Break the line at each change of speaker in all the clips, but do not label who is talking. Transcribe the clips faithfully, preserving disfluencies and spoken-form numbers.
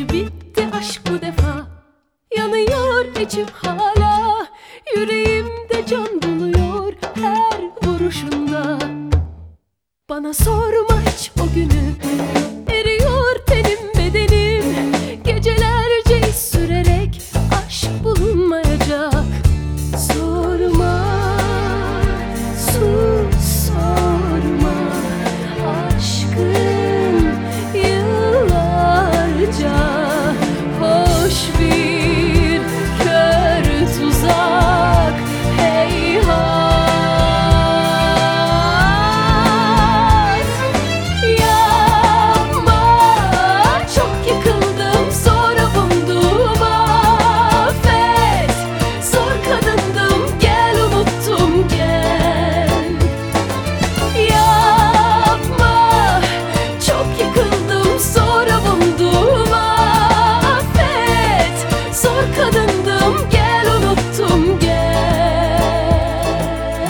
Acı bitti aşk bu defa, yanıyor içim hala. Yüreğimde can buluyor her vuruşunda. Bana sorma hiç o günü, eriyor tenim bedenim. Gecelerce iz sürerek aşk bulunmayacak. Sorma, sus sorma, aşkın yıllarca hoş bir kör tuzak. Heyhat, yapma, çok yıkıldım sonra bulundum. Affet, zor kadındım, gel unuttum gel. Yapma, çok yıkıldım sonra bulundum. Affet, zor kadındım, gel unuttum gel.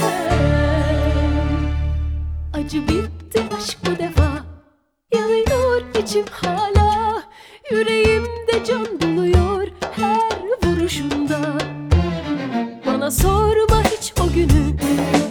Acı bitti aşk bu defa, yanıyor içim hala. Yüreğimde can buluyor her vuruşunda. Bana sorma hiç o günü,